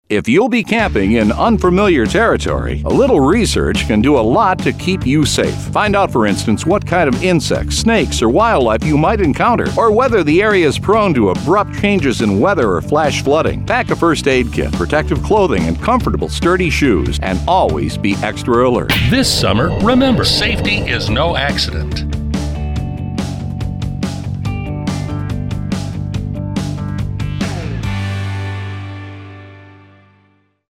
If you'll be camping in unfamiliar territory, a little research can do a lot to keep you safe. Find out, for instance, what kind of insects, snakes, or wildlife you might encounter, or whether the area is prone to abrupt changes in weather or flash flooding. Pack a first aid kit, protective clothing, and comfortable, sturdy shoes, and always be extra alert. This summer, remember, safety is no accident.